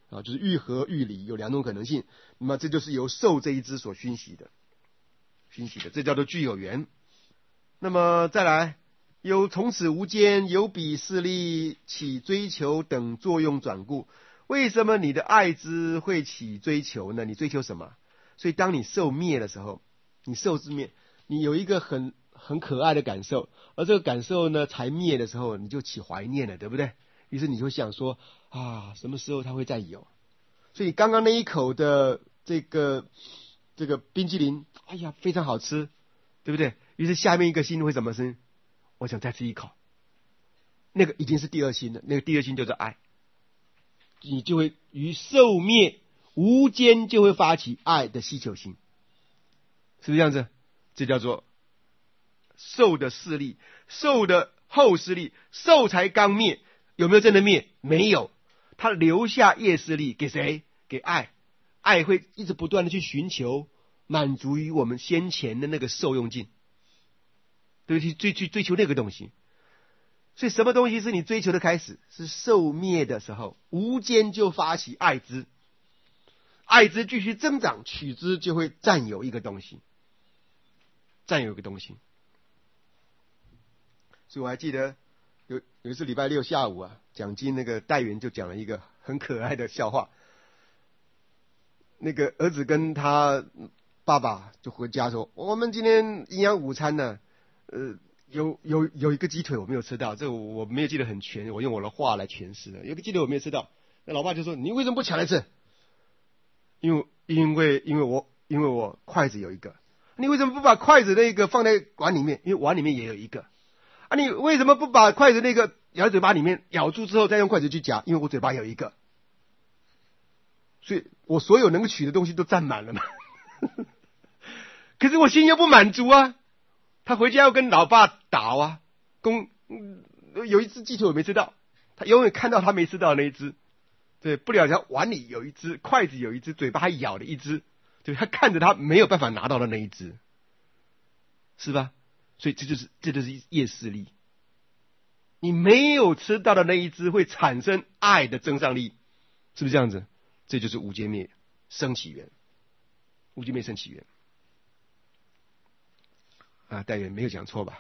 啊，就是欲合欲离，有两种可能性。那么这就是由受这一支所熏习的，这叫做具有缘。那么再来，有从此无间，有彼势力起追求等作用转故。为什么你的爱之会起追求呢？你追求什么？所以当你受灭的时候，你受之灭，你有一个很可爱的感受，而这个感受呢才灭的时候，你就起怀念了，对不对？于是你就想说啊，什么时候它会再有？所以刚刚那一口的这个冰淇淋，哎呀，非常好吃，对不对？于是下面一个心会怎么生？我想再吃一口，那个已经是第二心了，那个第二心就是爱，你就会于受灭无间就会发起爱的希求心，是不是这样子？这叫做受的势力，受的后势力，受才刚灭，有没有真的灭？没有，他留下业势力给谁？给爱，爱会一直不断的去寻求满足于我们先前的那个受用境，对，去追求那个东西。所以什么东西是你追求的开始？是受灭的时候，无间就发起爱之，爱之继续增长，取之就会占有一个东西，所以我还记得有一次礼拜六下午啊，讲经那个代员就讲了一个很可爱的笑话。那个儿子跟他爸爸就回家说，我们今天营养午餐呢，有一个鸡腿我没有吃到，这我没有记得很全，我用我的话来诠释的。有个鸡腿我没有吃到，那老爸就说，你为什么不抢来吃？因为我筷子有一个。你为什么不把筷子那个放在碗里面？因为碗里面也有一个。啊，你为什么不把筷子那个咬在嘴巴里面，咬住之后再用筷子去夹？因为我嘴巴有一个。所以我所有能够取的东西都占满了嘛。可是我心又不满足啊，他回家要跟老爸打啊，有一只鸡腿我没吃到，他永远看到他没吃到的那一只，对，不了解碗里有一只，筷子有一只，嘴巴还咬了一只，对，他看着他没有办法拿到的那一只，是吧？所以这就是业势力，你没有吃到的那一只会产生爱的增上力，是不是这样子？这就是无间灭生起源，无间灭生起源啊，代员没有讲错吧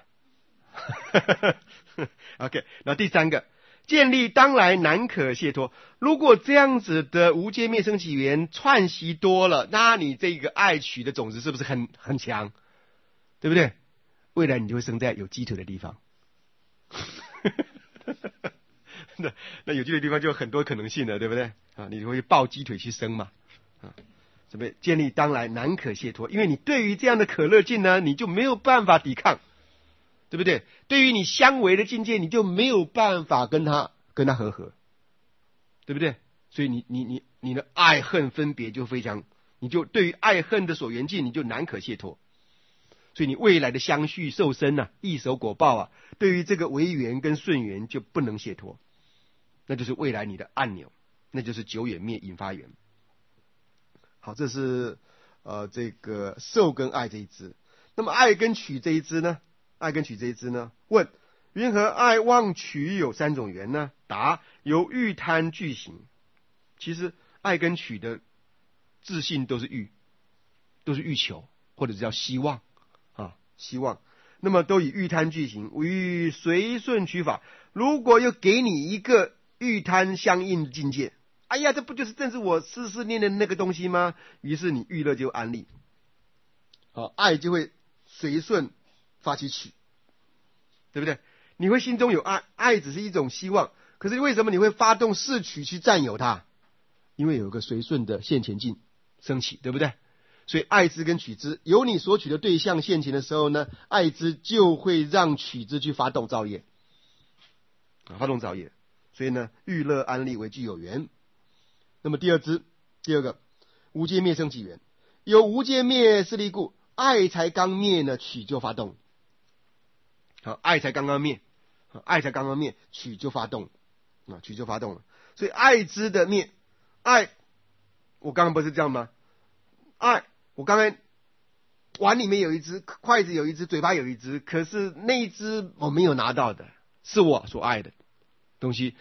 ？OK， 那第三个，建立当来难可解脱。如果这样子的无间灭生起源串习多了，那你这个爱取的种子是不是很强？对不对？未来你就会生在有鸡腿的地方。那有鸡腿的地方就有很多可能性了，对不对？啊，你会抱鸡腿去生嘛？啊，准备建立当来难可解脱，因为你对于这样的可乐境呢，你就没有办法抵抗，对不对？对于你相违的境界，你就没有办法跟他和合，对不对？所以你的爱恨分别就非常，你就对于爱恨的所缘境，你就难可解脱。所以你未来的相续受生啊，易守果报啊，对于这个违缘跟顺缘就不能解脱，那就是未来你的按钮，那就是久远灭引发缘。好，这是这个受跟爱这一支。那么爱跟取这一支呢？问云何爱妄取有三种缘呢？答：由欲贪俱行。其实爱跟取的自信都是欲求，或者叫希望。希望，那么都以欲贪俱行，与随顺取法。如果又给你一个欲贪相应的境界，哎呀，这不就是正是我思思念的那个东西吗？于是你欲乐就安立，爱就会随顺发起取，对不对？你会心中有爱，爱只是一种希望，可是为什么你会发动视取去占有它？因为有个随顺的现前境升起，对不对？所以爱之跟取之，由你所取的对象现前的时候呢，爱之就会让取之去发动造业，所以呢，欲乐安立为具有缘。那么第二个无间灭生起缘，有无间灭势力故，爱才刚灭呢，取就发动。好，爱才刚刚灭，取就发动，取就发动了。所以爱之的灭，爱，我刚刚不是这样吗？爱，我刚才碗里面有一只，筷子有一只，嘴巴有一只，可是那一只我没有拿到的，是我所爱的东西。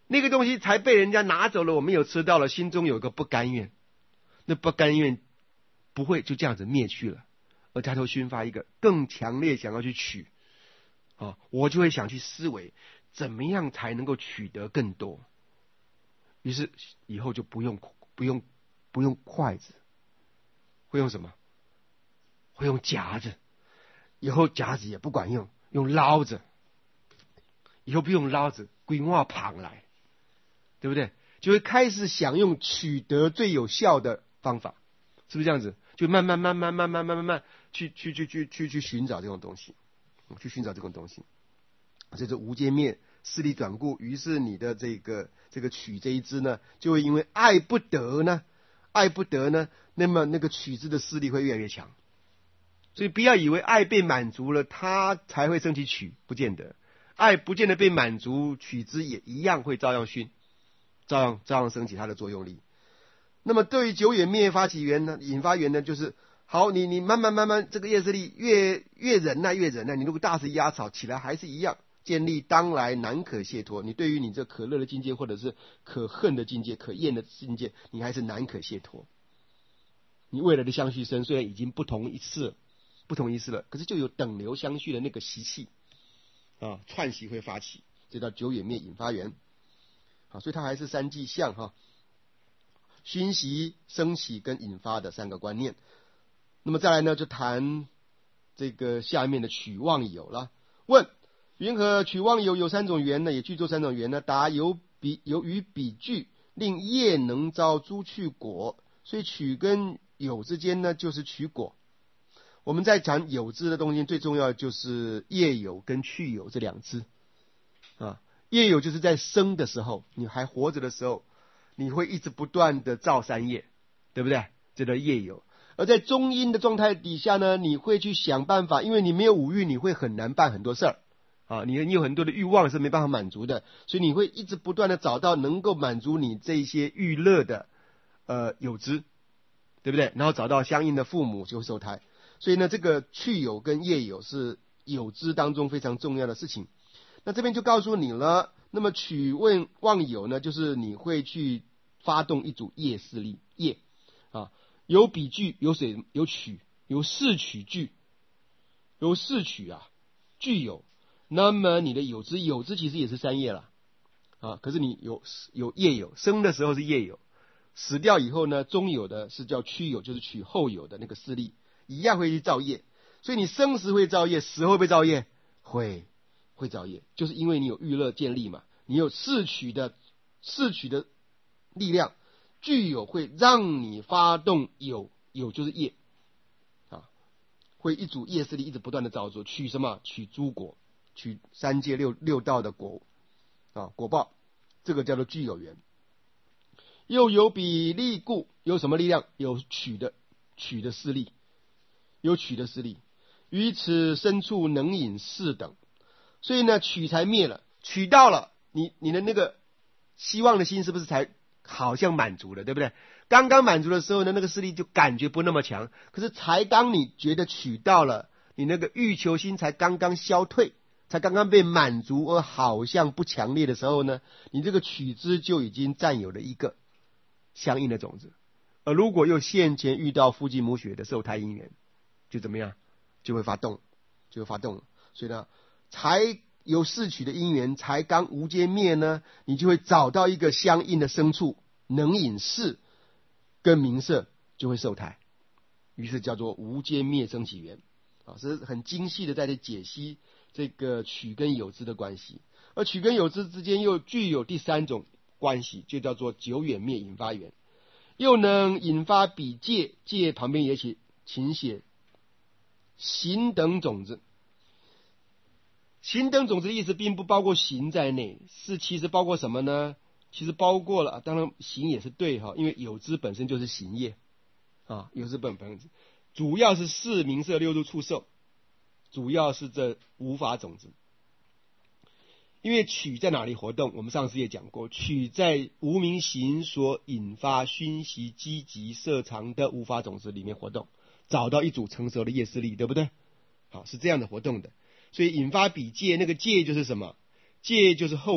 那个东西才被人家拿走了，我们有吃到了，心中有一个不甘愿，那不甘愿不会就这样子灭去了，而他会熏发一个更强烈想要去取啊，我就会想去思维怎么样才能够取得更多。于是以后就不用筷子，会用什么？会用夹子。以后夹子也不管用，用捞子。以后不用捞子，规划旁来，对不对？就会开始想用取得最有效的方法，是不是这样子？就慢慢去寻找这种东西，去寻找这种东西。这是无间灭，势力转故，于是你的这个取这一支呢，就会因为爱不得呢，那么那个取之的势力会越来越强。所以不要以为爱被满足了，他才会升起取，不见得。爱不见得被满足，取之也一样会照样熏，照样升起它的作用力。那么对于久远灭发起源呢，引发源呢，就是好，你慢慢这个业势力越忍耐，你如果大石压草起来还是一样，建立当来难可解脱。你对于你这可乐的境界，或者是可恨的境界、可厌的境界，你还是难可解脱。你未来的相续生虽然已经不同一次了，可是就有等流相续的那个习气啊，串习会发起，这叫久远灭引发源。好，所以它还是三迹象哈，熏习、升起跟引发的三个观念。那么再来呢，就谈这个下面的取妄有了。问：云何取妄有三种缘呢？也具作三种缘呢？答：由于比具令业能招诸去果，所以取跟有之间呢，就是取果。我们在讲有支的东西，最重要的就是业有跟去有这两支啊。业有就是在生的时候，你还活着的时候，你会一直不断的造三业，对不对？这叫业有。而在中阴的状态底下呢，你会去想办法，因为你没有五欲，你会很难办很多事儿啊。你有很多的欲望是没办法满足的，所以你会一直不断的找到能够满足你这些欲乐的有支，对不对？然后找到相应的父母就会受胎。所以呢，这个去有跟业有是有支当中非常重要的事情。那这边就告诉你了，那么取妄有呢，就是你会去发动一组业势力，业啊，有比具，有取，有四取具，有四取啊，具有。那么你的有支其实也是三业了啊，可是你有业有，生的时候是业有，死掉以后呢，中有的是叫去有，就是取后有的那个势力。一样会去造业，所以你生时会造业，死会不会造业？会造业，就是因为你有欲乐建立嘛，你有四取的力量，具有会让你发动有就是业啊，会一组业势力一直不断的造作，取什么？取诸果，取三界六道的果啊果报，这个叫做具有缘。又有比力故，有什么力量？有取的势力。有取的势力，于此深处能引事等，所以呢，取才灭了，取到了，你的那个希望的心是不是才好像满足了，对不对？刚刚满足的时候呢，那个势力就感觉不那么强，可是才当你觉得取到了，你那个欲求心才刚刚消退，才刚刚被满足而好像不强烈的时候呢，你这个取之就已经占有了一个相应的种子，而如果又现前遇到父继母血的受胎因缘，就怎么样？就会发动。所以呢，才有四取的因缘，才刚无间灭呢，你就会找到一个相应的牲畜，能引事跟名色就会受胎，于是叫做无间灭生起源啊，这是很精细的在这解析这个取跟有支的关系，而取跟有支之间又具有第三种关系，就叫做久远灭引发源，又能引发比界旁边也请写行等种子。行等种子的意思并不包括行在内，其实包括什么呢？其实包括了，当然行也是对哈，因为有支本身就是行业啊，有支本身主要是四名色六入触受，主要是这无法种子。因为取在哪里活动？我们上次也讲过，取在无明行所引发熏习积极摄藏的无法种子里面活动，找到一组成熟的业势力，对不对？好，是这样的活动的。所以引发比界，那个界就是什么？界就是后有，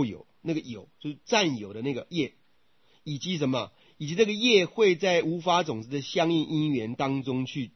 那个有就是占有的那个业，以及什么，以及这个业会在无法种子的相应因缘当中去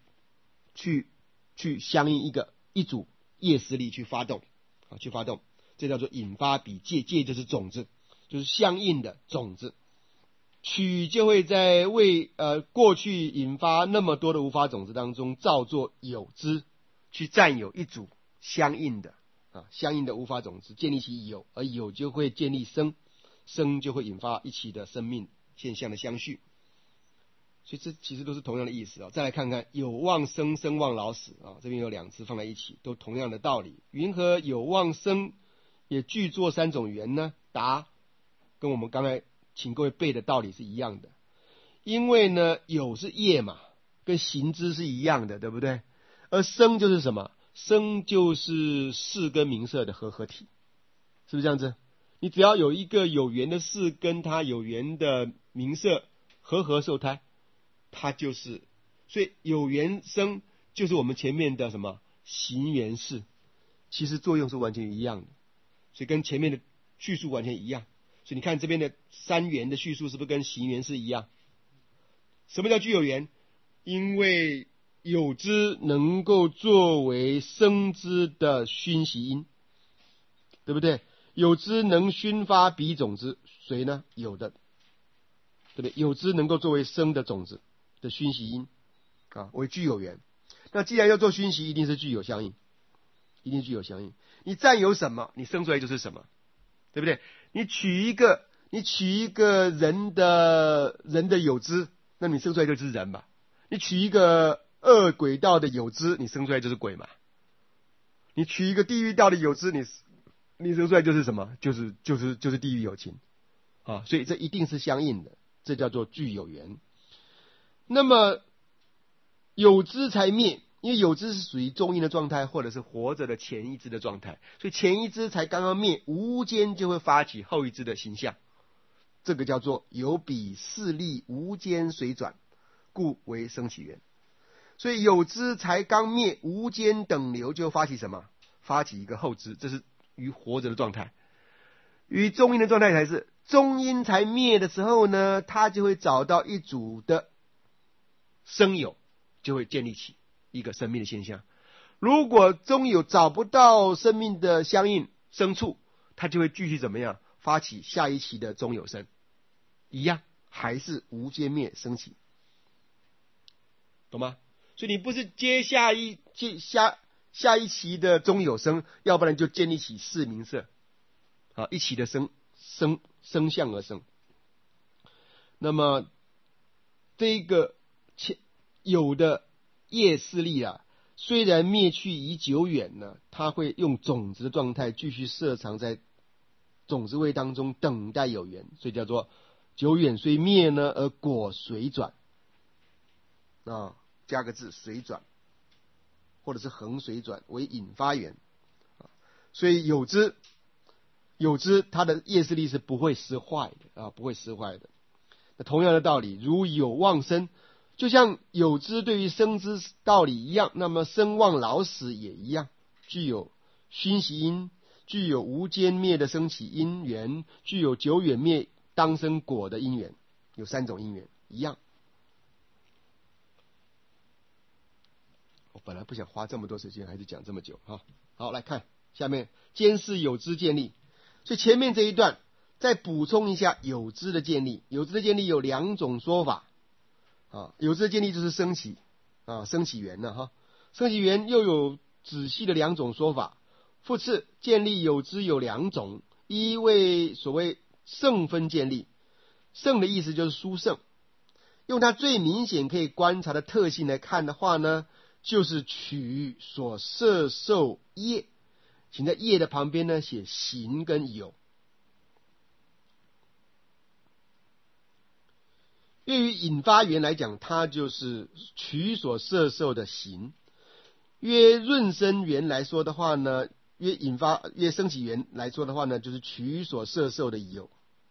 相应一组业势力去发动去发动，这叫做引发比界，界就是种子，就是相应的种子。取就会在过去引发那么多的无法种子当中造作有之，去占有一组相应的无法种子，建立起有，而有就会建立生，生就会引发一起的生命现象的相续。所以这其实都是同样的意思再来看看有忘生，生忘老死这边有2字放在一起，都同样的道理。云何有忘生也具作3种缘呢？答，跟我们刚才请各位背的道理是一样的。因为呢，有是业嘛，跟行之是一样的，对不对？而生就是什么？生就是事跟名色的合体，是不是这样子？你只要有一个有缘的事跟它有缘的名色合受胎，它就是，所以有缘生就是我们前面的什么行缘事，其实作用是完全一样的，所以跟前面的叙述完全一样。所以你看这边的3缘的叙述是不是跟行缘是一样？什么叫具有缘？因为有之能够作为生之的熏习因，对不对？有之能熏发彼种子，谁呢？有的，对不对？有之能够作为生的种子的熏习因为具有缘。那既然要做熏习，一定是具有相应，一定具有相应。你占有什么，你生出来就是什么，对不对？你取一个人的有知，那你生出来就是人嘛。你取一个恶鬼道的有知，你生出来就是鬼嘛。你取一个地狱道的有知，你生出来就是什么？就是地狱有情所以这一定是相应的，这叫做具有缘。那么有知才灭，因为有知是属于中阴的状态，或者是活着的前一支的状态，所以前一支才刚刚灭，无间就会发起后一支的形象，这个叫做有比势力无间随转，故为生起缘。所以有支才刚灭，无间等流就发起什么？发起一个后支，这是于活着的状态。于中阴的状态才是中阴才灭的时候呢，他就会找到一组的生有，就会建立起一个生命的现象。如果中有找不到生命的相应生处，他就会继续怎么样？发起下一期的中有生，一样还是无间灭生起，懂吗？所以你不是接下一期的中有生，要不然就建立起四名色一起的生相而生。那么这个有的业势力虽然灭去已久远呢，它会用种子的状态继续摄藏在种子位当中，等待有缘，所以叫做久远虽灭呢，而果随转加个字随转，或者是横随转为引发缘所以有之它的业势力是不会失坏的不会失坏的。那同样的道理，如有忘生，就像有之对于生之道理一样，那么生忘老死也一样，具有熏习因，具有无间灭的生起因缘，具有久远灭当生果的因缘，有3种因缘一样。我本来不想花这么多时间，还是讲这么久好，来看下面，监视有之建立。所以前面这一段再补充一下有之的建立。有之的建立有2种说法有之的建立就是生起缘生起缘又有仔细的2种说法。复次，建立有之有2种，一为所谓圣分建立，圣的意思就是殊圣，用它最明显可以观察的特性来看的话呢，就是取所摄受业，请在业的旁边呢写行跟有。对于引发缘来讲，它就是取所摄受的行；约润生缘来说的话呢，约升起缘来说的话呢，就是取所摄受的有。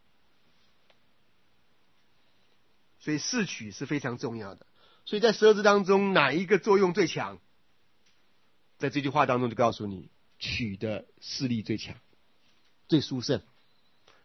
所以视取是非常重要的。所以在12支当中，哪一个作用最强？在这句话当中就告诉你，取的势力最强，最殊胜。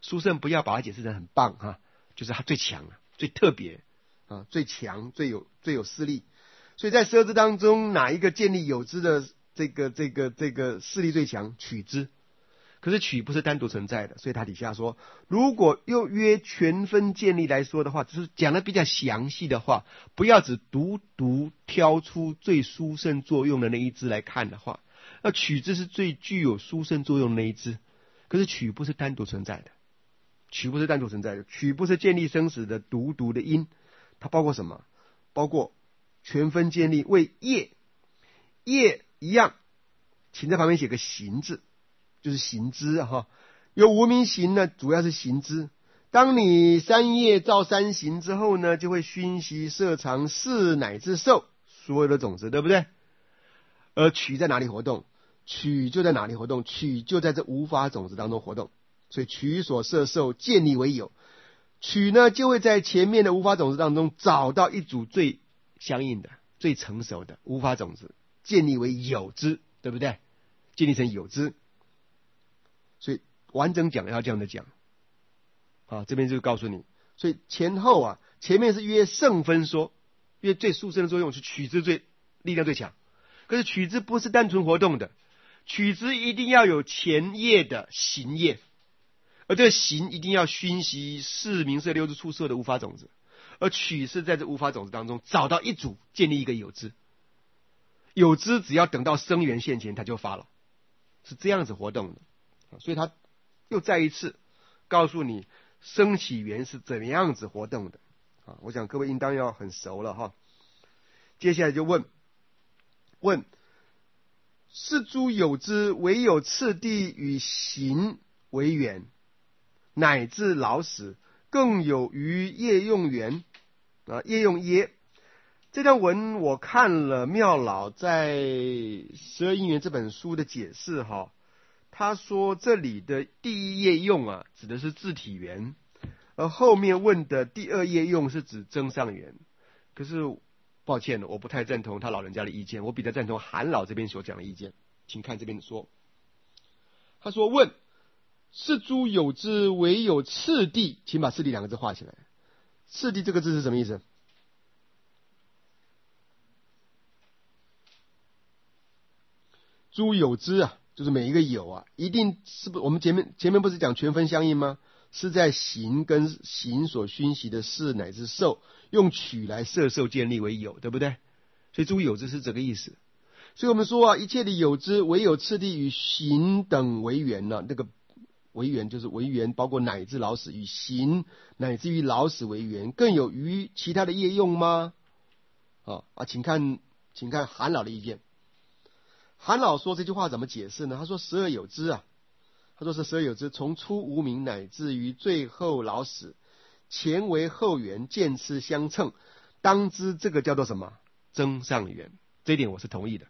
书圣不要把它解释成很棒哈，就是它最强最特别最强最有势力。所以在十二支当中，哪一个建立有支的这个势力最强？取支。可是取不是单独存在的，所以他底下说，如果用约全分建立来说的话，就是讲的比较详细的话，不要只独挑出最殊胜作用的那一支来看的话，那取支是最具有殊胜作用的那一支。可是取不是单独存在的，取不是建立生死的独的因，它包括什么？包括全分建立为业一样，请在旁边写个行字，就是行支哈。有无名行呢，主要是行支。当你三业造三行之后呢，就会熏习摄藏事乃至受所有的种子，对不对？而取在哪里活动？取就在哪里活动？取就在这无法种子当中活动。所以取所摄受建立为有，取呢就会在前面的无法种子当中找到一组最相应的、最成熟的无法种子，建立为有支，对不对？建立成有支。所以完整讲要这样的讲这边就告诉你，所以前后前面是约圣分说，因为最殊胜的作用是取支最力量最强。可是取支不是单纯活动的，取支一定要有前业的行业，而这个行一定要熏习四名色六支出色的无法种子，而取是在这无法种子当中找到一组，建立一个有支。有支只要等到生源现前，它就发了，是这样子活动的。所以他又再一次告诉你生起源是怎么样子活动的我想各位应当要很熟了哈。接下来就问是诸有支唯有次第与行为缘，乃至老死，更有于业用缘业用耶。这段文我看了妙老在十二因缘这本书的解释他说这里的第一业用指的是自体缘，而后面问的第二业用是指增上缘。可是抱歉了，我不太赞同他老人家的意见，我比较赞同韩老这边所讲的意见。请看这边说，他说问是诸有支唯有次第，请把次第两个字画起来。次第这个字是什么意思？诸有支就是每一个有一定是不，我们前面不是讲全分相应吗？是在行跟行所熏习的事乃至受，用取来摄受建立为有，对不对？所以诸有支是这个意思。所以我们说一切的有支唯有次第与行等为缘那个为缘就是为缘，包括乃至老死，与行乃至于老死为缘，更有于其他的业用吗？请看韩老的意见。韩老说这句话怎么解释呢？他说十二有支他说是十二有支，从初无明乃至于最后老死，前为后缘，见次相称，当知这个叫做什么？增上缘。这一点我是同意的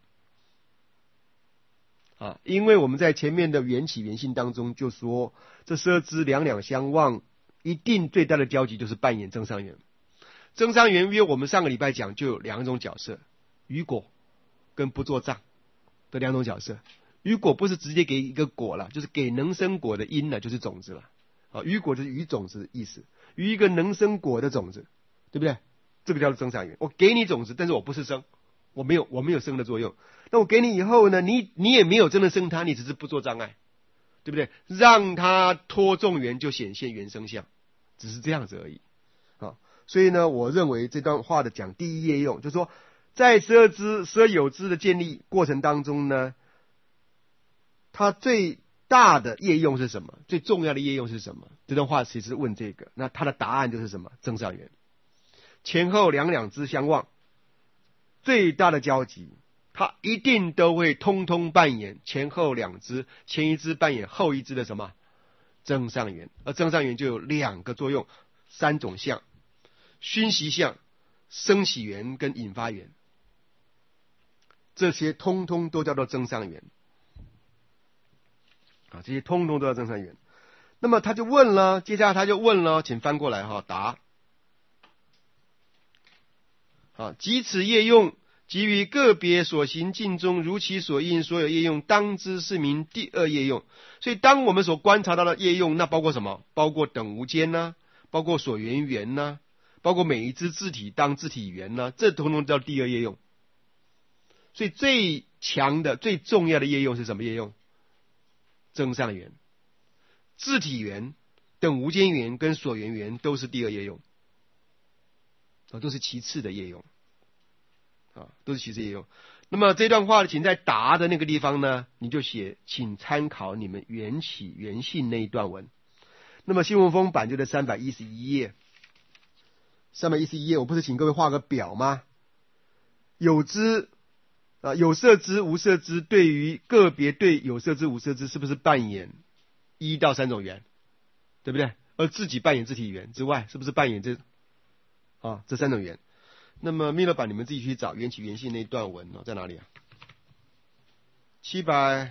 因为我们在前面的缘起缘性当中就说，这十二支两两相望，一定最大的交集就是扮演增上缘。增上缘约我们上个礼拜讲就有两种角色，余果跟不作障的两种角色。余果不是直接给一个果了，就是给能生果的因就是种子了余果就是余种子的意思，余一个能生果的种子，对不对？这个叫做增上缘。我给你种子，但是我不是生，我没有生的作用。那我给你以后呢，你也没有真的生它，你只是不做障碍，对不对？让它脱众缘就显现缘生相，只是这样子而已所以呢，我认为这段话的讲第一业用，就是说在十二有支的建立过程当中呢，它最大的业用是什么？最重要的业用是什么？这段话其实问这个，那它的答案就是什么？增上缘。前后两支相望，最大的交集，它一定都会通通扮演前后两支，前一支扮演后一支的什么？增上缘。而增上缘就有两个作用，三种相：熏习相、生起缘跟引发缘，这些通通都叫做增上缘这些通通都叫增上缘。那么他就问了，接下来他就问了，请翻过来答即此业用及于个别所行境中，如其所应，所有业用，当知是名第二业用。所以当我们所观察到的业用，那包括什么？包括等无间呐，包括所缘缘呐，包括每一支字体当字体缘呐，这统统叫第二业用。所以最强的、最重要的业用是什么业用？增上缘、字体缘、等无间缘跟所缘缘都是第二业用，都是其次的业用。都是其次业用。那么这段话请在答的那个地方呢，你就写请参考你们缘起缘性那一段文。那么新文风版就在311页，311页我不是请各位画个表吗？有知有色知无色知对于个别对有色知无色知是不是扮演1到3种缘，对不对？而自己扮演字体缘之外，是不是扮演这3种缘？那么密勒版你们自己去找缘起缘性那一段文在哪里啊？752，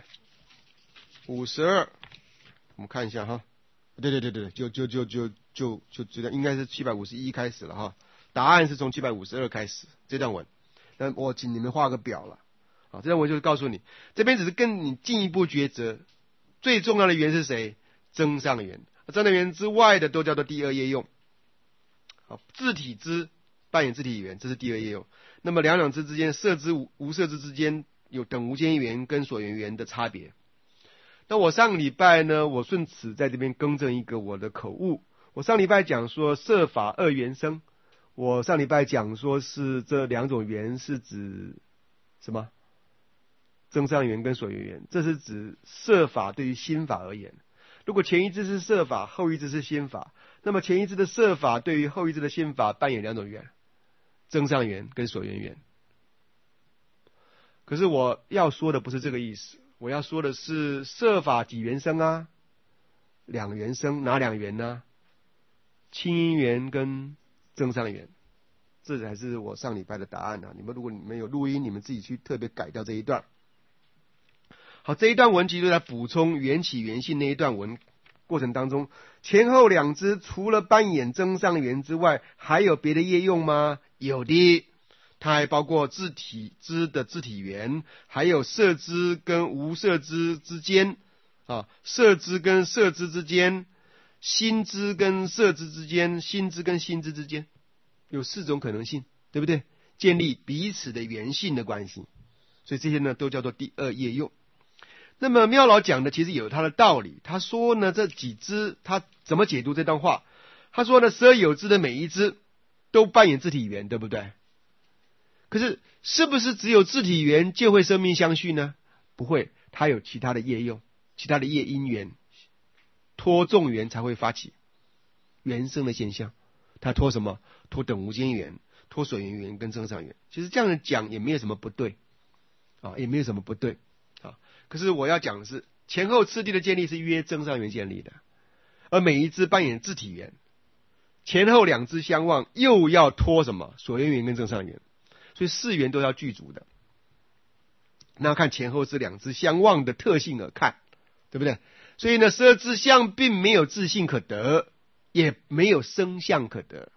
我们看一下哈。对，就知道应该是751开始了哈。答案是从752开始这段文。那我请你们画个表了。这段文就是告诉你，这边只是跟你进一步抉择，最重要的缘是谁？增上缘。增上缘之外的都叫做第二业用。字体之扮演字体缘，这是第二业用。那么两支之间，色之无色之之间有等无间缘跟所缘缘的差别。那我上个礼拜呢，我顺此在这边更正一个我的口误。我上礼拜讲说色法二缘生，我上礼拜讲说是这2种缘是指什么？增上缘跟所缘缘，这是指色法对于心法而言。如果前一支是色法，后一支是心法，那么前一支的色法对于后一支的心法扮演2种缘。增上缘跟所缘缘。可是我要说的不是这个意思，我要说的是色法几缘生啊？2缘生，哪2缘呢？清音缘跟增上缘，这才是我上礼拜的答案啊！如果你们有录音，你们自己去特别改掉这一段。好，这一段文其实在补充缘起缘性那一段文过程当中，前后2支除了扮演增上缘之外，还有别的业用吗？有的，它还包括字体之的字体缘，还有色知跟无色知之间，色知跟色知之间，心知跟色知之间，心知跟心知之间，有4种可能性，对不对？建立彼此的缘性的关系，所以这些呢都叫做第二业用。那么妙老讲的其实有他的道理，他说呢这几支他怎么解读这段话？他说呢12有支的每一支都扮演字体缘，对不对？可是是不是只有字体缘就会生命相续呢？不会，它有其他的业用，其他的业因缘，托众缘才会发起缘生的现象。它托什么？托等无间缘，托所缘缘跟增上缘。其实这样讲也没有什么不对也没有什么不对可是我要讲的是前后次第的建立是约增上缘建立的，而每一支扮演字体缘，前后2支相望，又要托什么？所缘缘跟增上缘，所以4缘都要具足的。那要看前后这2支相望的特性而看，对不对？所以呢，12支相并没有自性可得，也没有生相可得，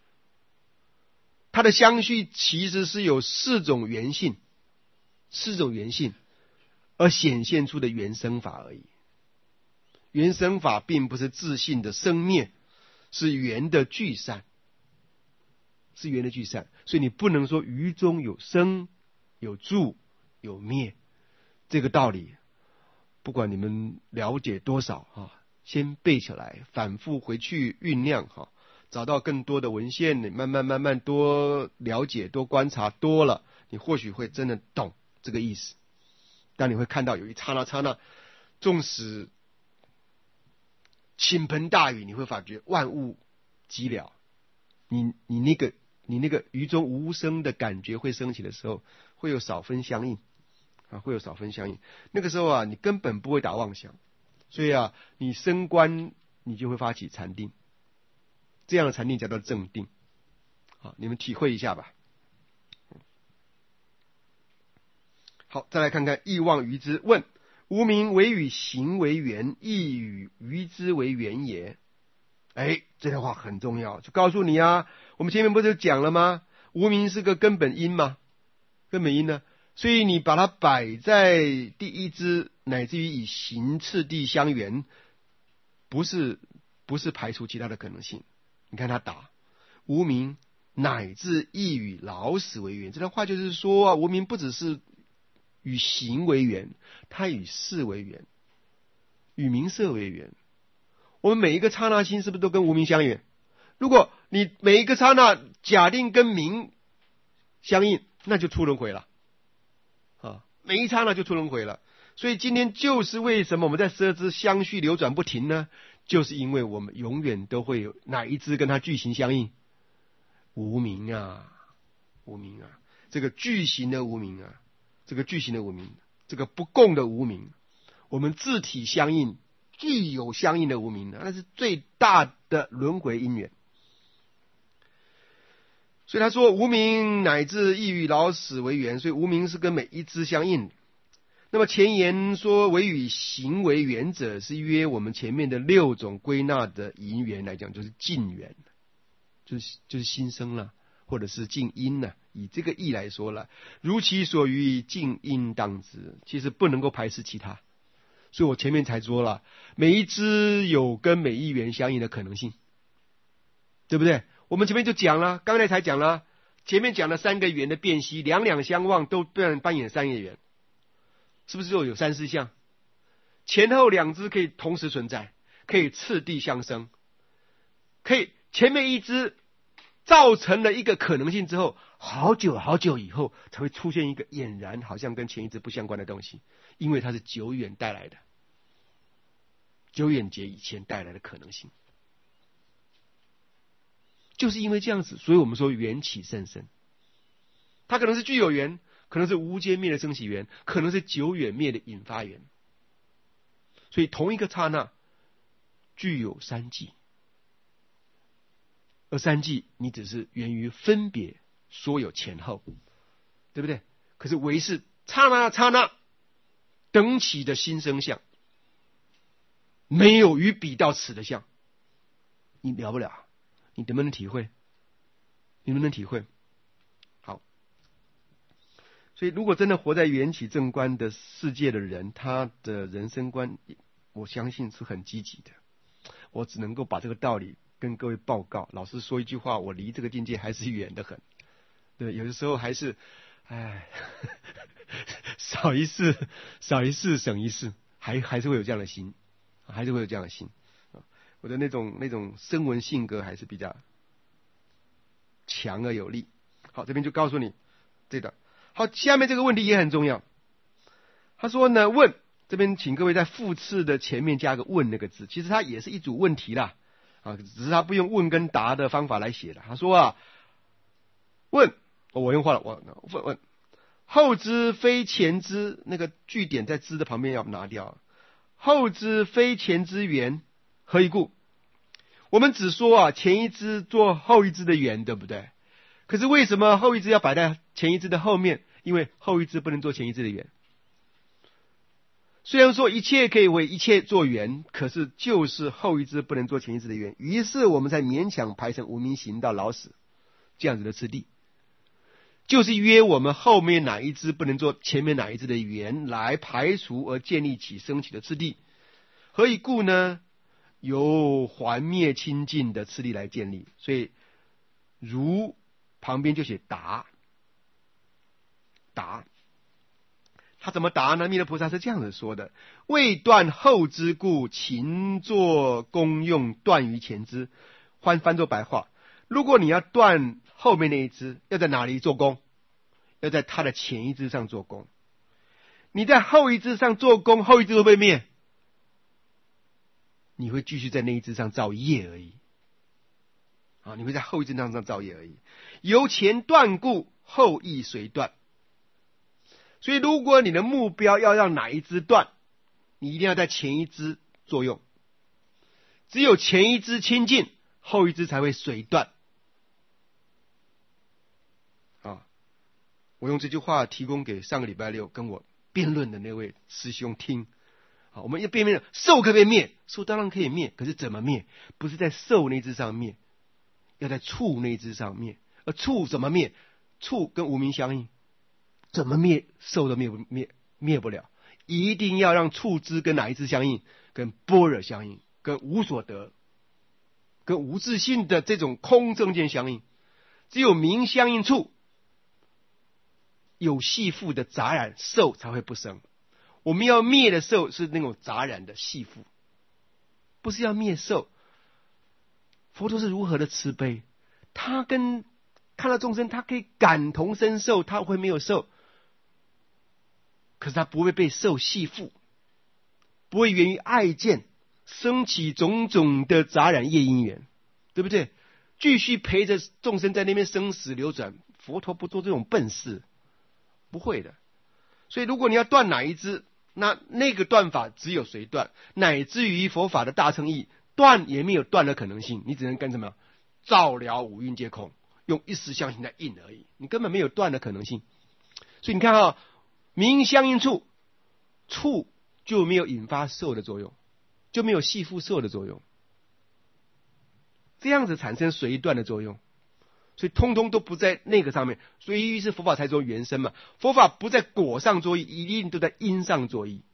它的相续其实是有4种缘性而显现出的缘生法而已。缘生法并不是自性的生灭，是缘的聚散，所以你不能说于中有生有住有灭，这个道理不管你们了解多少先背起来，反复回去酝酿找到更多的文献，你慢慢多了解多观察多了，你或许会真的懂这个意思。但你会看到有一刹那，纵使倾盆大雨，你会发觉万物寂了，你那个于中无声的感觉会升起的时候，会有少分相应那个时候你根本不会打妄想，所以你升观你就会发起禅定，这样的禅定叫做正定你们体会一下吧。好，再来看看意望于之。问：无明为与行为缘，亦与于之为缘也。这段话很重要，就告诉你我们前面不是讲了吗？无明是个根本因吗？ 跟美因呢，所以你把它摆在第一支，乃至于以形次第相缘，不是排除其他的可能性。你看他答无名乃至亦与老死为缘，这段话就是说啊，无名不只是与形为缘，它与事为缘，与名色为缘。我们每一个刹那心是不是都跟无名相缘？如果你每一个刹那假定跟名相应，那就出轮回了啊！每一刹那就出轮回了。所以今天就是为什么我们在十支相续流转不停呢？就是因为我们永远都会有哪一支跟它具形相应？无明啊，无明啊，这个具形的无明啊，这个具形的无明，这个不共的无明，我们自体相应，具有相应的无明，那是最大的轮回因缘。所以他说无明乃至亦与老死为缘，所以无明是跟每一支相应的。那么前言说唯与行为缘者，是约我们前面的6种归纳的因缘来讲，就是近缘，就是心生了，或者是近因了。以这个意来说了，如其所于近因当知，其实不能够排斥其他。所以我前面才说了，每一支有跟每一缘相应的可能性，对不对？我们前面就讲了，刚才才讲了，前面讲了3个缘的辨析，两两相望都扮演3个缘，是不是就有3、4项？前后2支可以同时存在，可以次第相生，可以前面一支造成了一个可能性之后，好久好久以后才会出现一个俨然好像跟前一支不相关的东西，因为它是久远带来的，久远劫以前带来的可能性。就是因为这样子，所以我们说缘起甚深，它可能是具有缘，可能是无间灭的生起缘，可能是久远灭的引发缘。所以同一个刹那具有3际，而3际你只是源于分别所有前后，对不对？可是唯是刹那刹那等起的心生相，没有与彼到此的相，你了不了？你能不能体会？你能不能体会？好，所以如果真的活在缘起正观的世界的人，他的人生观，我相信是很积极的。我只能够把这个道理跟各位报告。老实说一句话，我离这个境界还是远得很。对，有的时候还是，少一事省一事，还是会有这样的心，还是会有这样的心。我的那种声闻性格还是比较强而有力。好，这边就告诉你这个。好，下面这个问题也很重要。他说呢，问这边请各位在复次的前面加个问那个字，其实它也是一组问题啦，只是他不用问跟答的方法来写的。他说啊，问，我用话了，我问后之非前之，那个句点在之的旁边要拿掉，后之非前之缘。何以故？我们只说啊，前一支做后一支的缘，对不对？可是为什么后一支要摆在前一支的后面？因为后一支不能做前一支的缘。虽然说一切可以为一切做缘，可是就是后一支不能做前一支的缘，于是我们才勉强排成无明行到老死这样子的次第，就是约我们后面哪一支不能做前面哪一支的缘来排除而建立起升起的次第。何以故呢？由还灭清净的次第来建立，所以如旁边就写答，他怎么答呢？弥勒菩萨是这样子说的：未断后之故，勤做功用断于前之。翻作白话，如果你要断后面那一支，要在哪里做功？要在他的前一支上做功。你在后一支上做功，后一支会不会灭？你会继续在那一支上造业而已，你会在后一支上造业而已。由前断故，后亦随断。所以如果你的目标要让哪一支断，你一定要在前一支作用。只有前一支清净，后一支才会随断。我用这句话提供给上个礼拜6跟我辩论的那位师兄听。我们要辩论受可不可以灭？受当然可以灭，可是怎么灭？不是在受那支上灭，要在触那支上灭。而触怎么灭？触跟无明相应， 怎么灭受都灭不了，一定要让处支跟哪一支相应？跟般若相应，跟无所得，跟无自性的这种空正见相应。只有明相应处，有系缚的杂染受才会不生。我们要灭的受是那种杂染的系缚，不是要灭受。佛陀是如何的慈悲，他看到众生，他可以感同身受，他会没有受，可是他不会被受系缚，不会源于爱见升起种种的杂染业因缘，对不对？继续陪着众生在那边生死流转，佛陀不做这种笨事，不会的。所以如果你要断哪一支，那个断法只有谁断，乃至于佛法的大乘义断也没有断的可能性，你只能跟什么照了五蕴皆空，用一时相应来应而已，你根本没有断的可能性。所以你看明相应处，处就没有引发受的作用，就没有系缚受的作用，这样子产生随断的作用，所以通通都不在那个上面。所以于是佛法才说原生嘛，佛法不在果上作意，一定都在因上作意。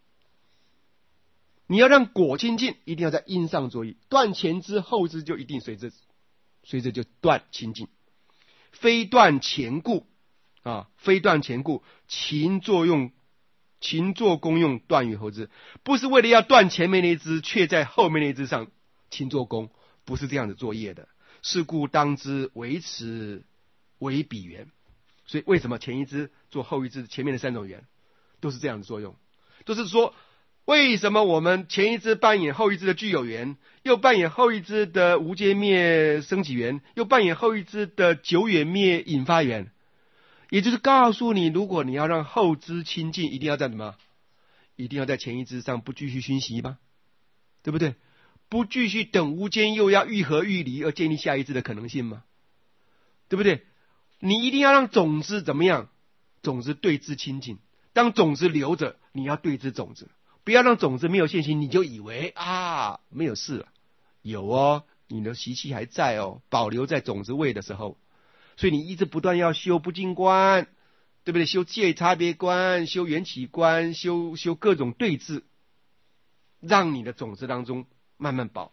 你要让果清净，一定要在因上作意，断前支后支就一定随着就断清净，非断前故非断前故，勤做功用断于后支，不是为了要断前面那一支，却在后面那一支上勤做功，不是这样子作业的。是故当知维持为彼缘。所以为什么前一支做后一支，前面的三种缘都是这样的作用，都是说为什么我们前一支扮演后一支的具有缘，又扮演后一支的无间灭生起缘，又扮演后一支的久远灭引发缘，也就是告诉你，如果你要让后支清净，一定要在什么？一定要在前一支上不继续熏习吗？对不对？不继续等无间又要愈合愈离而建立下一支的可能性吗？对不对？你一定要让种子怎么样？种子对之清净。当种子留着，你要对之种子，不要让种子没有现行，你就以为没有事了。有你的习气还在保留在种子位的时候，所以你一直不断要修不净观，对不对？修界差别观，修缘起观，修各种对治，让你的种子当中慢慢保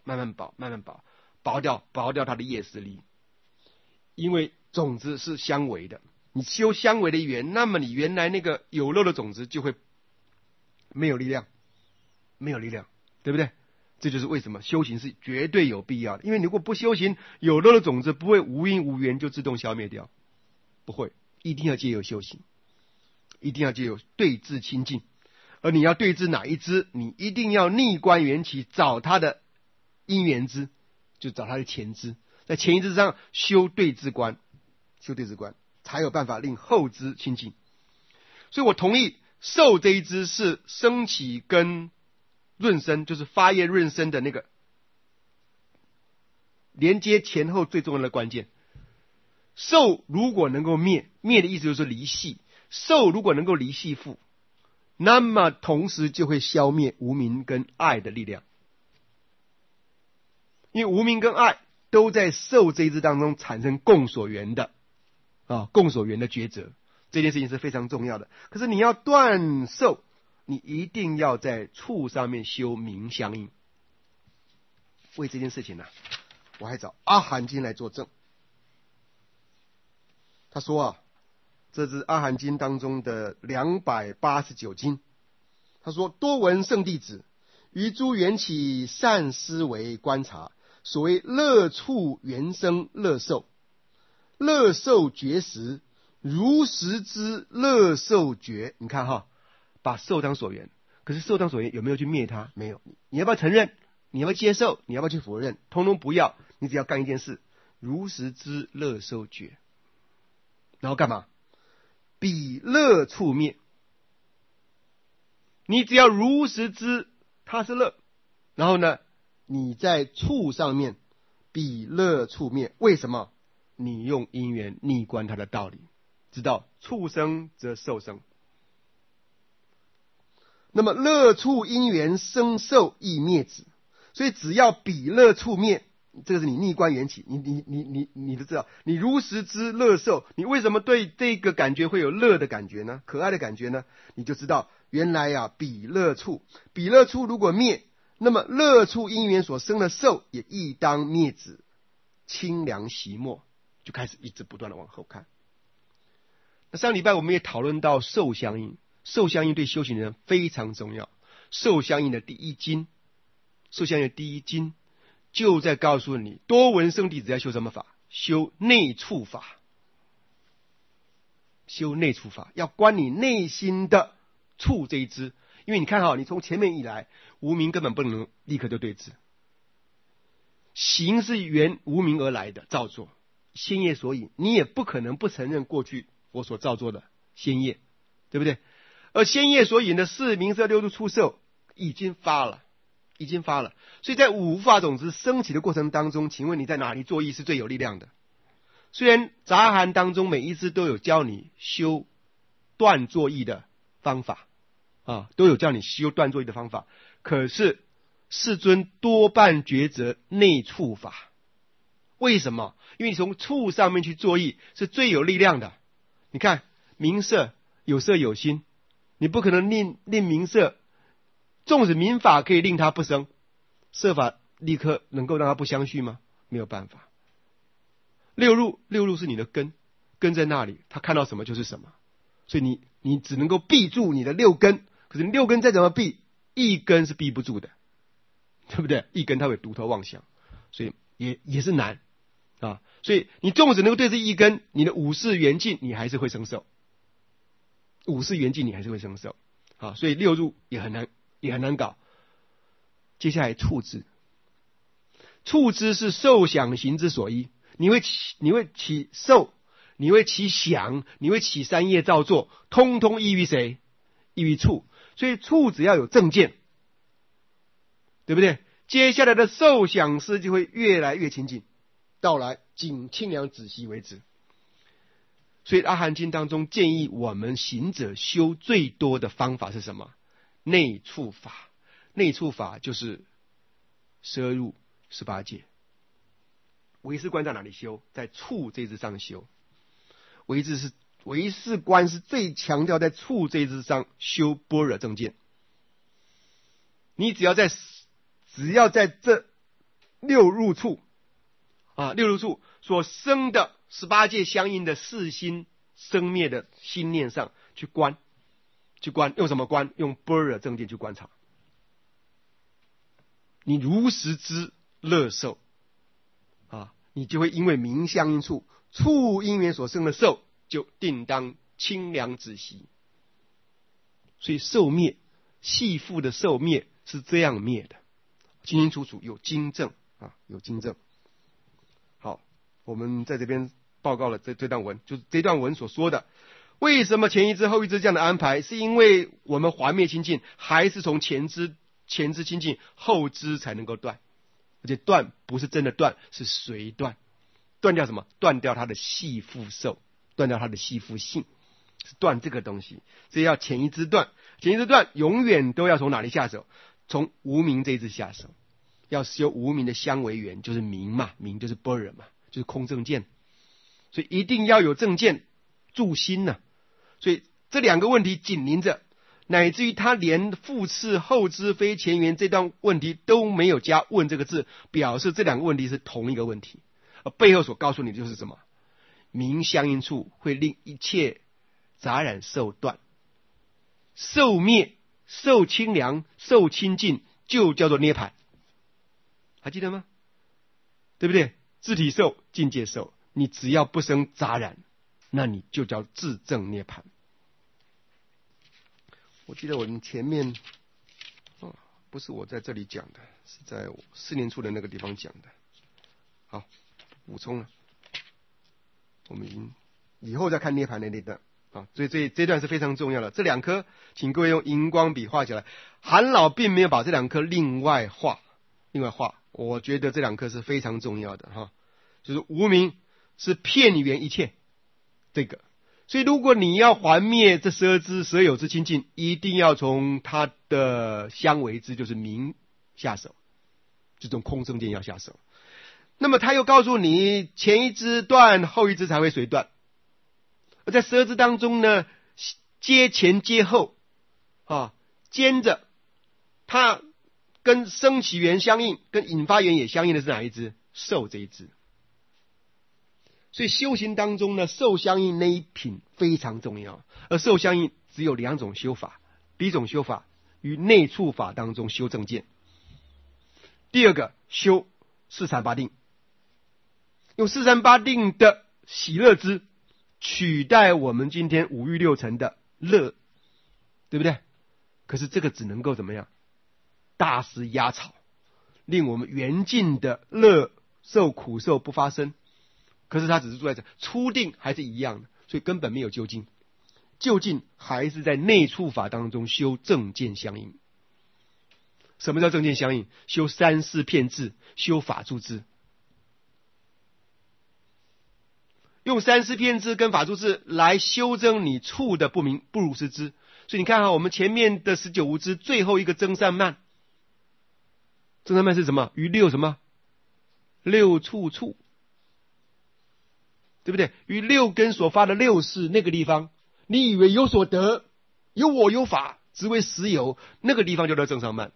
掉它的业势力。因为种子是相违的，你修相违的缘，那么你原来那个有漏的种子就会没有力量，对不对？这就是为什么修行是绝对有必要的。因为你如果不修行，有漏的种子不会无因无缘就自动消灭掉，不会，一定要借由修行，一定要借由对治清净。而你要对治哪一支，你一定要逆观缘起，找它的因缘支，就找它的前支，在前一支上修对治观，才有办法令后支清净。所以我同意受这一支是升起跟润生，就是发业润生的那个连接前后最重要的关键。受如果能够灭的意思就是离系，受如果能够离系缚，那么同时就会消灭无明跟爱的力量。因为无明跟爱都在受这一支当中产生共所缘的抉择，这件事情是非常重要的。可是你要断受，你一定要在处上面修明相应。为这件事情我还找阿含经来作证。他说这是阿含经当中的289经，他说多闻圣弟子于诸缘起善思维观察，所谓乐处缘生乐受，乐受觉时如实知乐受觉。你看把受当所缘，可是受当所缘有没有去灭它？没有。你要不要承认？你要不要接受？你要不要去否认？通通不要，你只要干一件事，如实知乐受觉，然后干嘛？彼乐处灭。你只要如实知它是乐，然后呢，你在处上面彼乐处灭。为什么？你用因缘逆观它的道理，知道处生则受生。那么乐处因缘生受亦灭止，所以只要彼乐处灭， 这个是你逆观缘起，你都知道，你如实知乐受，你为什么对这个感觉会有乐的感觉呢？可爱的感觉呢？你就知道原来啊，彼乐处如果灭，那么乐处因缘所生的受也亦当灭止，清凉息没，就开始一直不断的往后看。那上礼拜我们也讨论到受相应，受相应对修行人非常重要。受相应的第一经就在告诉你，多闻圣弟子要修什么法？修内处法。修内处法，要观你内心的处这一支。因为你看哈，你从前面以来，无明根本不能立刻就对治。行是缘无明而来的造作，先业所引，你也不可能不承认过去我所造作的先业，对不对？而先业所引的四名色六入触受已经发了。所以在五法种子升起的过程当中，请问你在哪里作意是最有力量的？虽然杂含当中每一支都有教你修断作意的方法都有教你修断作意的方法，可是世尊多半抉择内处法。为什么？因为你从处上面去作意是最有力量的。你看名色有色有心，你不可能令名色，纵使民法可以令它不生，色法立刻能够让它不相续吗？没有办法。六入是你的根在那里，他看到什么就是什么，所以你只能够闭住你的六根，可是六根再怎么闭，一根是闭不住的，对不对？一根它会独头妄想，所以也是难所以你纵使能够对治一根，你的五识缘尽你还是会生受，所以六入也很难搞。接下来处支是受想行之所依，你会起受，你会起想，你会起三业造作，通通依于谁？依于处。所以处只要有正见，对不对？接下来的受想思就会越来越清净，到来仅清凉止息为止。所以阿含经当中建议我们行者修最多的方法是什么？内处法。内处法就是摄入18界。唯识观在哪里修？在处这一支上修。唯识观是最强调在处这一支上修般若正见。你只要在这六入处所生的18界相应的四心生灭的心念上去观，用什么观？用般若正见去观察。你如实知乐受你就会因为明相应处因缘所生的受，就定当清凉止息。所以受灭，系缚的受灭是这样灭的，清清楚楚，有经证有经证。好，我们在这边报告了这段文，就是这段文所说的，为什么前一支后一支这样的安排？是因为我们还灭清净，还是从前支清净，后支才能够断？而且断不是真的断，是随断。断掉什么？断掉它的系缚受，断掉它的系缚性，是断这个东西。所以要前一支断，永远都要从哪里下手？从无明这一支下手。要修无明的相为缘，就是明嘛，明就是般若嘛，就是空正见。所以一定要有正见助心呢。所以这两个问题紧邻着，乃至于他连复次后支非前缘这段问题都没有加问这个字，表示这两个问题是同一个问题，而背后所告诉你的就是什么？明相应处会令一切杂染受断，受灭、受清凉、受清净，就叫做涅槃。还记得吗？对不对？自体受、境界受，你只要不生杂染，那你就叫自证涅槃。我记得我们前面不是我在这里讲的，是在4年处的那个地方讲的。好，补充了，我们以后再看涅槃的那段所以这段是非常重要的。这两颗请各位用荧光笔画起来。韩老并没有把这两颗另外画，我觉得这两颗是非常重要的就是无明是遍圆一切这个。所以如果你要还灭这12支所有之清净，一定要从它的相为之，就是明下手，这种空正见要下手。 那么他又告诉你前一支断，后一支才会随断。而在十二支当中呢，接前接后兼着，它跟升起源相应，跟引发源也相应的是哪一支？受这一支。所以修行当中呢，受相应那一品非常重要。而受相应只有两种修法，第一种修法于内处法当中修正见，第二个修四禅八定，用四禅八定的喜乐支取代我们今天五欲六尘的乐，对不对？可是这个只能够怎么样？大师压草，令我们缘尽的乐受苦受不发生。可是他只是住在这，初定还是一样的，所以根本没有究竟。究竟还是在内处法当中修正见相应。什么叫正见相应？修三世片智，修法住智。用三世片智跟法住智来修正你处的不明不如实知。所以你看我们前面的19无知最后一个增上慢，增上慢是什么？于六什么？六处处，对不对？于六根所发的六识那个地方，你以为有所得，有我有法，只为实有，那个地方就叫增上慢。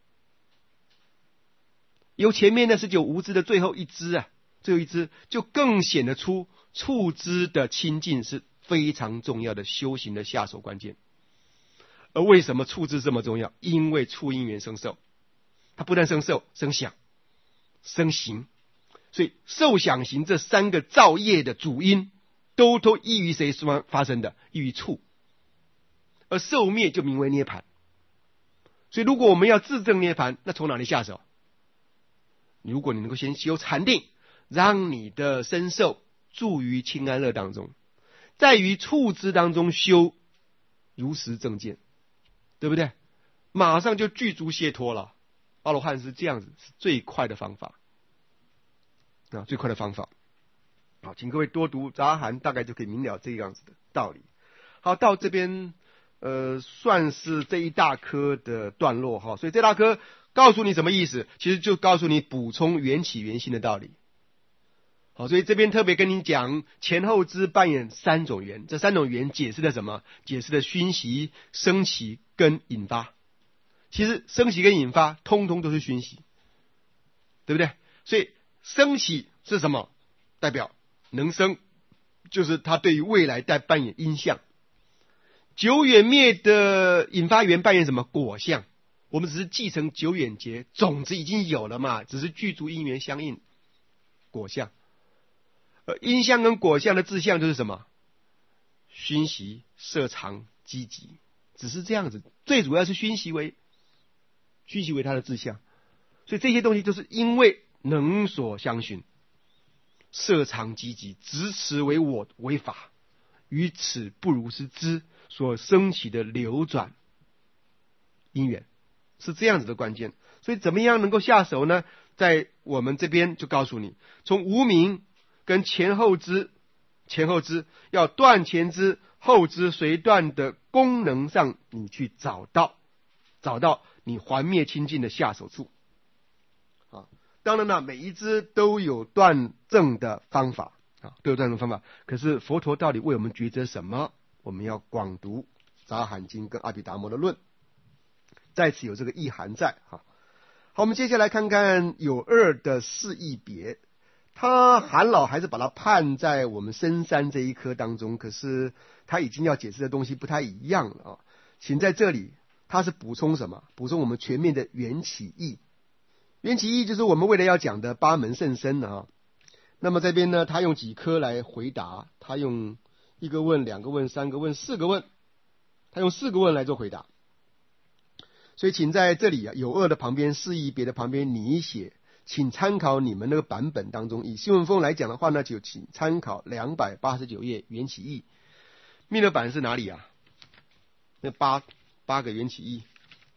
由前面的19无知的最后一支最后一支就更显得出处知的亲近是非常重要的修行的下手关键。而为什么处知这么重要？因为处因缘生受，它不但生受、生想、生行，所以受想行这三个造业的主因都依于谁发生的？依于处。而受灭就名为涅槃。所以如果我们要自证涅槃，那从哪里下手？如果你能够先修禅定，让你的身受住于清安乐当中，在于处知当中修如实正见，对不对？马上就具足解脱了。阿罗汉是这样子，是最快的方法最快的方法。好，请各位多读杂含，大概就可以明了这样子的道理。好，到这边算是这一大科的段落所以这大科告诉你什么意思？其实就告诉你补充缘起缘性的道理。好，所以这边特别跟你讲前后支扮演三种缘，这三种缘解释的什么？解释的熏习、升起跟引发。其实升起跟引发通通都是熏习，对不对？所以升起是什么？代表能生，就是它对于未来扮演因相。久远灭的引发缘扮演什么？果相。我们只是继承久远劫，种子已经有了嘛，只是具足因缘相应，果相。因相跟果相的志向就是什么？熏习、摄藏、积极，只是这样子。最主要是熏习为它的志向。所以这些东西都是因为能所相熏，摄藏积极，执持为我为法，于此不如是知所升起的流转因缘，是这样子的关键。所以怎么样能够下手呢？在我们这边就告诉你，从无明跟前后支要断前支后支随断的功能上，你去找到你还灭清净的下手处。当然了，每一支都有断证的方法都有断证方法。可是佛陀到底为我们抉择什么？我们要广读杂含经跟阿毗达摩的论，在此有这个意涵在好，我们接下来看看有二的四义别。他韩老还是把它判在我们深山这一科当中，可是他已经要解释的东西不太一样了请在这里他是补充什么？补充我们全面的缘起义。缘起义就是我们未来要讲的八门甚深那么这边呢，他用几科来回答？他用一个问、两个问、三个问、四个问，他用四个问来做回答。所以请在这里有二的旁边，四义别的旁边你写，请参考你们那个版本当中，以新文风来讲的话呢，就请参考289页缘起义。密勒版是哪里那八个缘起义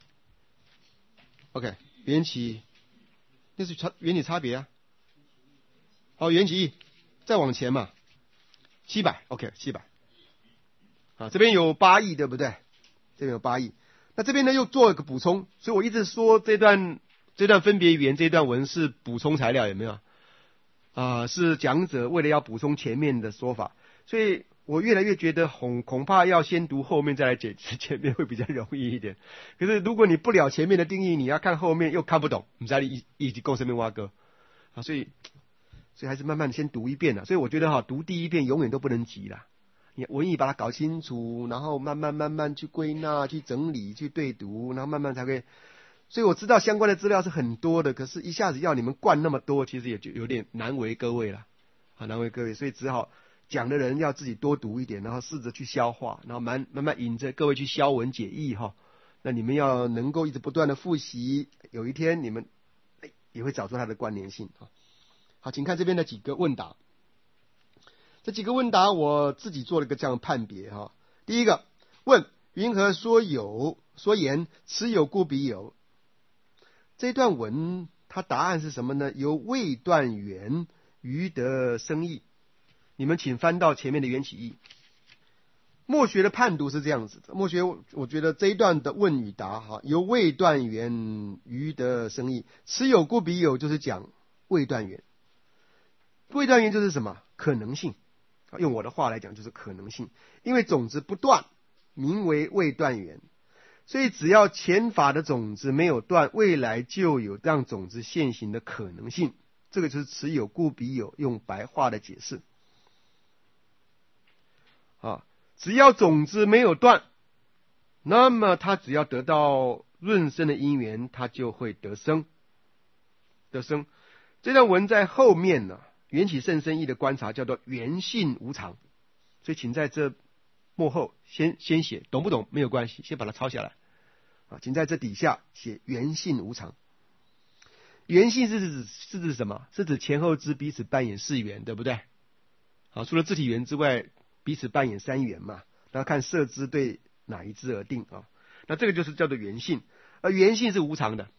OK， 缘起那是缘起差别好，缘起义再往前嘛，700 OK 700这边有8义对不对？这边有8义。那这边呢又做一个补充，所以我一直说这段分别语言这段文是补充材料，有没有？ 是讲者为了要补充前面的说法，所以我越来越觉得恐怕要先读后面再来解释前面会比较容易一点。可是如果你不了前面的定义，你要看后面又看不懂，你在一直共生命挖哥所以还是慢慢先读一遍所以我觉得读第一遍永远都不能急啦，你文意把它搞清楚，然后慢慢去归纳、去整理、去对读，然后慢慢才会。所以我知道相关的资料是很多的，可是一下子要你们灌那么多，其实也就有点难为各位了难为各位，所以只好讲的人要自己多读一点，然后试着去消化，然后慢慢引着各位去消文解义那你们要能够一直不断的复习，有一天你们也会找出它的关联性好，请看这边的几个问答。这几个问答我自己做了一个这样的判别第一个问云何说言此有故彼有，这段文它答案是什么呢？由未断缘余得生义。你们请翻到前面的缘起义。墨学的判读是这样子的，墨学我觉得这一段的问与答由未断缘余得生义，此有故彼有就是讲未断缘。未断缘就是什么？可能性。用我的话来讲就是可能性，因为种子不断名为未断缘，所以只要前法的种子没有断，未来就有让种子现行的可能性，这个就是此有故彼有，用白话的解释只要种子没有断，那么它只要得到润生的因缘，它就会得生。这段文在后面呢缘起甚深义的观察叫做缘性无常，所以请在这末后先写，懂不懂没有关系，先把它抄下来请在这底下写缘性无常。缘性是指什么？是指前后支彼此扮演四缘，对不对除了自体缘之外，彼此扮演三缘嘛，然后看摄支对哪一支而定那这个就是叫做缘性，而缘性是无常的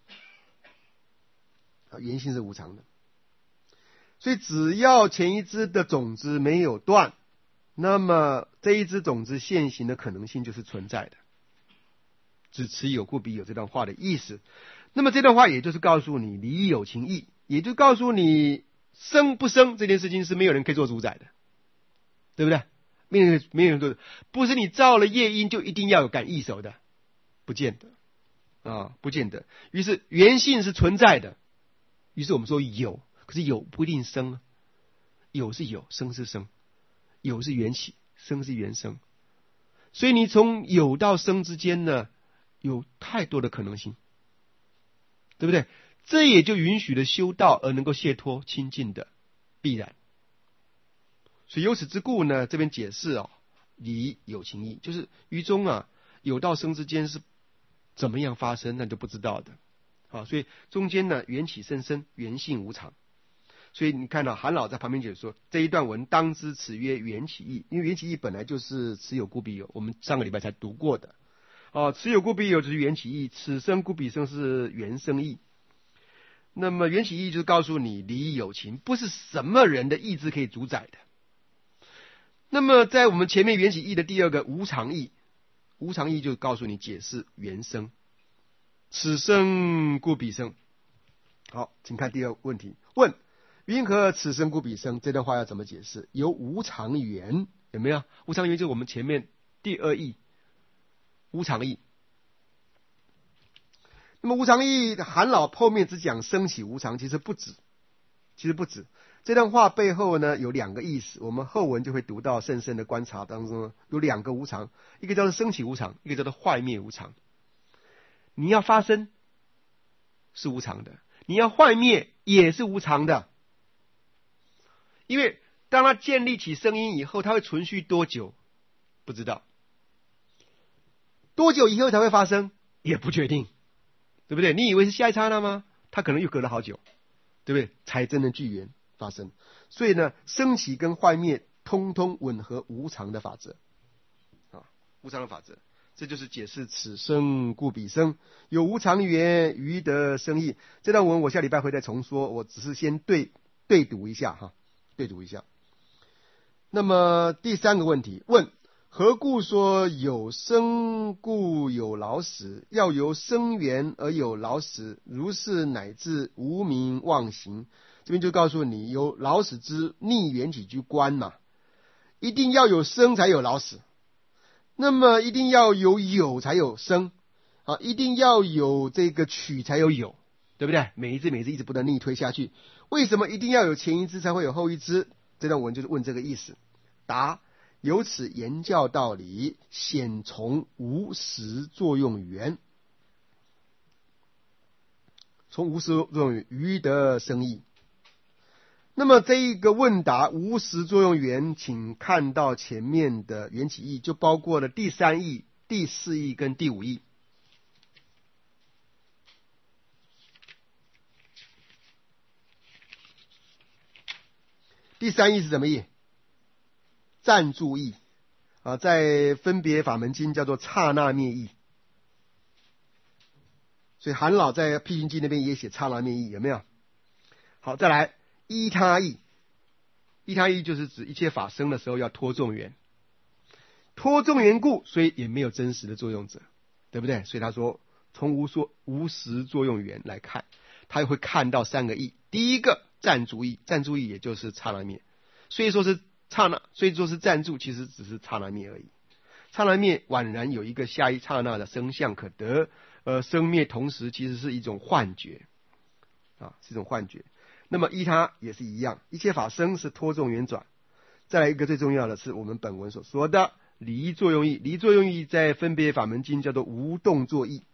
缘性是无常的，所以只要前一支的种子没有断，那么这一支种子现行的可能性就是存在的，只此有故彼有这段话的意思。那么这段话也就是告诉你理有情义，也就告诉你生不生这件事情是没有人可以做主宰的，对不对？没有人做，不是你造了业因就一定要有感异手的，不见得不见得。于是缘性是存在的，于是我们说有，可是有不一定生有是有，生是生，有是缘起，生是缘生，所以你从有到生之间呢有太多的可能性，对不对？这也就允许了修道而能够解脱清净的必然。所以由此之故呢，这边解释理有情义，就是于中有到生之间是怎么样发生，那就不知道的所以中间呢缘起甚深，缘性无常。所以你看到韩老在旁边解说这一段文，当知此曰缘起义，因为缘起义本来就是此有故彼有，我们上个礼拜才读过的此有故彼有就是缘起义，此生故彼生是缘生义。那么缘起义就是告诉你理有情不是什么人的意志可以主宰的。那么在我们前面缘起义的第二个无常义，无常义就告诉你解释缘生，此生故彼生。好，请看第二个问题，问云何此生故彼生，这段话要怎么解释？由无常缘，有没有？无常缘就是我们前面第二义无常义。那么无常义韩老后面只讲生起无常，其实不止。这段话背后呢有两个意思，我们后文就会读到甚深的观察当中有两个无常，一个叫做生起无常，一个叫做坏灭无常。你要发生是无常的，你要坏灭也是无常的，因为当它建立起声音以后，它会存续多久不知道，多久以后才会发生也不确定，对不对？你以为是下一刹那吗？它可能又隔了好久，对不对？才真的具缘发生。所以呢，升起跟坏灭通通吻合无常的法则无常的法则，这就是解释此生故彼生，有无常缘余得生义。这段文我下礼拜会再重说，我只是先对读一下对读一下。那么第三个问题，问何故说有生故有老死？要由生缘而有老死，如是乃至无明妄行， 这边就告诉你，有老死之逆缘起居观嘛，一定要有生才有老死，那么一定要有才有生啊，一定要有这个取才有有，对不对？每一支一直不断逆推下去，为什么一定要有前一支才会有后一支？这段文就是问这个意思。答：由此言教道理，显从无实作用源。从无实作用源于得生义。那么这一个问答无实作用源，请看到前面的缘起义，就包括了第三义、第四义跟第五义。第三义是什么义？暂住义啊，在分别法门经叫做刹那灭义。所以韩老在辟经记那边也写刹那灭义，有没有？好，再来依他义。依他义就是指一切法生的时候要托众缘，托众缘故，所以也没有真实的作用者，对不对？所以他说从无实作用缘来看，他也会看到三个义。第一个暂住义，暂住义也就是刹那灭，所以说是暂住，其实只是刹那灭而已。刹那灭宛然有一个下一刹那的生相可得，生灭同时其实是一种幻觉啊，是一种幻觉。那么依他也是一样，一切法生是托众缘转。再来一个最重要的是我们本文所说的离作用义，离作用义在分别法门经叫做无动作义。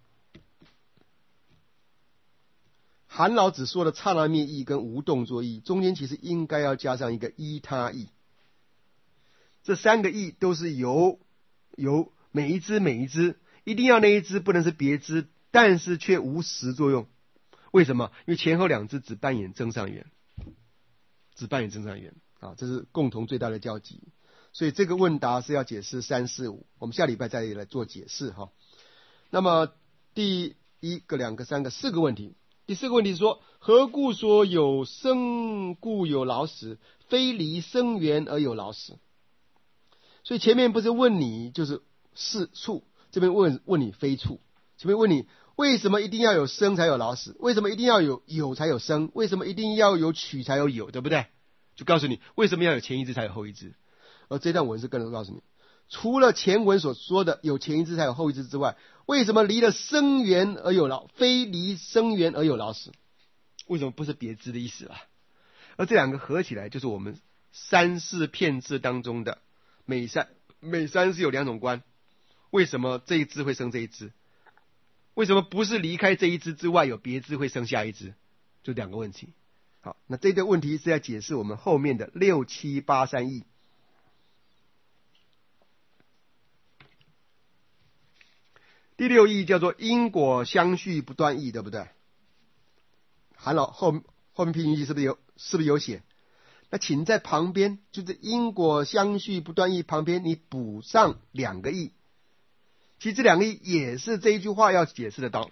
韩老只说了刹那灭义跟无动作义，中间其实应该要加上一个依他义。这三个义都是由每一支一定要那一支不能是别支，但是却无实作用。为什么？因为前后两支只扮演增上缘啊，这是共同最大的交集。所以这个问答是要解释3、4、5，我们下礼拜再来做解释哈。那么第1个、2个、3个、4个问题，第4个问题是说，何故说有生故有老死，非离生缘而有老死？所以前面不是问你就是是处，这边问你非处。前面问你为什么一定要有生才有老死？为什么一定要有才有生？为什么一定要有取才有有？对不对？就告诉你为什么要有前一支才有后一支。而这段文是更能告诉你，除了前文所说的有前一支才有后一支之外，为什么离了生缘而有老，非离生缘而有老死？为什么不是别支的意思啊？而这两个合起来就是我们三世片字当中的每三是有2种观。为什么这一支会生这一支？为什么不是离开这一支之外有别支会生下一支？就2个问题。好，那这个问题是要解释我们后面的6、7、8、3义。第6义叫做因果相续不断义，对不对？韩老后面辟经记是不是有写？那请在旁边，就是因果相续不断义旁边，你补上2个义。其实这2个义也是这一句话要解释的道理。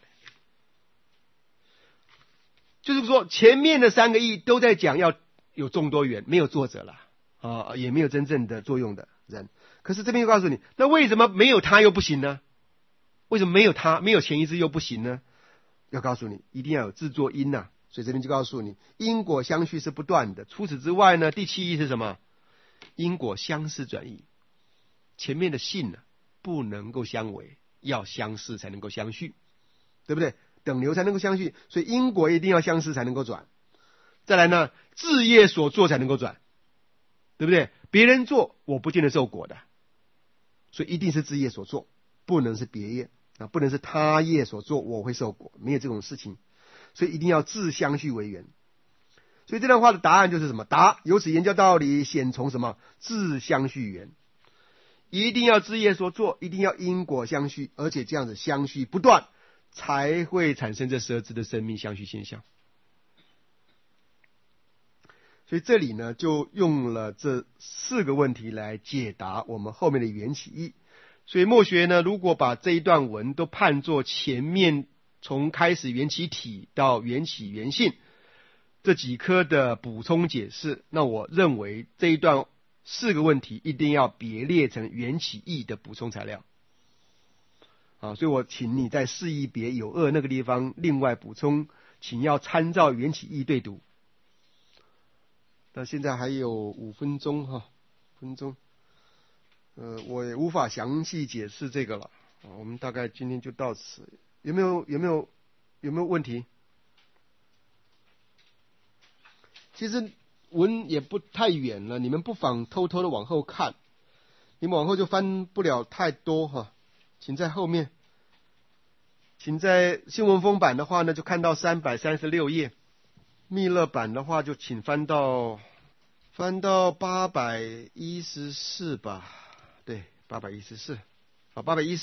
就是说前面的3个义都在讲要有众多缘，没有作者了啊，也没有真正的作用的人。可是这边又告诉你，那为什么没有他又不行呢？为什么没有他，没有前一支又不行呢？要告诉你，一定要有制作因啊。所以这边就告诉你，因果相续是不断的。除此之外呢，第7义是什么？因果相似转移。前面的性呢，不能够相违，要相似才能够相续，对不对？等流才能够相续，所以因果一定要相似才能够转。再来呢，自业所做才能够转，对不对？别人做我不见得受果的，所以一定是自业所做，不能是别业啊，不能是他业所做我会受果，没有这种事情。所以一定要自相续为缘。所以这段话的答案就是什么？答：由此言教道理，显从什么？自相续缘。一定要自业所做，一定要因果相续，而且这样子相续不断，才会产生这12支的生命相续现象。所以这里呢，就用了这4个问题来解答我们后面的缘起义。所以墨学呢，如果把这一段文都判作前面从开始缘起体到缘起缘性这几科的补充解释，那我认为这一段4个问题一定要别列成缘起义的补充材料啊。所以我请你在释义别有2那个地方另外补充，请要参照缘起义对读那现在还有5分钟哈，5分钟。我也无法详细解释这个了。我们大概今天就到此。有没有问题？其实文也不太远了，你们不妨偷偷的往后看。你们往后就翻不了太多哈，请在后面。请在新文风版的话呢，就看到336页；密勒版的话，就请翻到814吧。对，814。好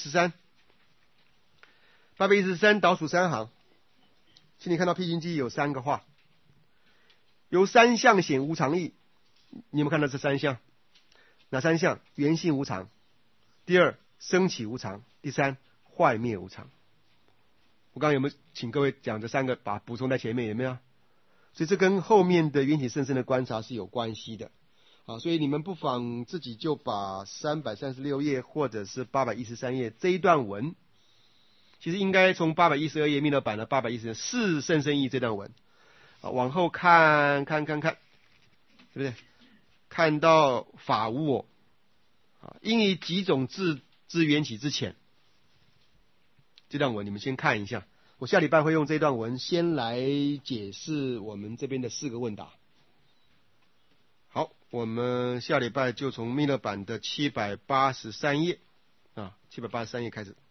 ，813。813倒数3行，请你看到 P 型记有3个画，由3项显无常义。你有没有看到这3项？哪3项？缘性无常。第2，升起无常。第3，坏灭无常。我刚刚有没有请各位讲这3个，把补充在前面，有没有？所以这跟后面的缘起甚深的观察是有关系的。所以你们不妨自己就把336页或者是813页这一段文，其实应该从812页密勒版的813是甚深义这段文往后看，对不对？看到法无我应以几种智之缘起之前，这段文你们先看一下。我下礼拜会用这段文先来解释我们这边的4个问答。好，我们下礼拜就从密勒版的783页783页开始。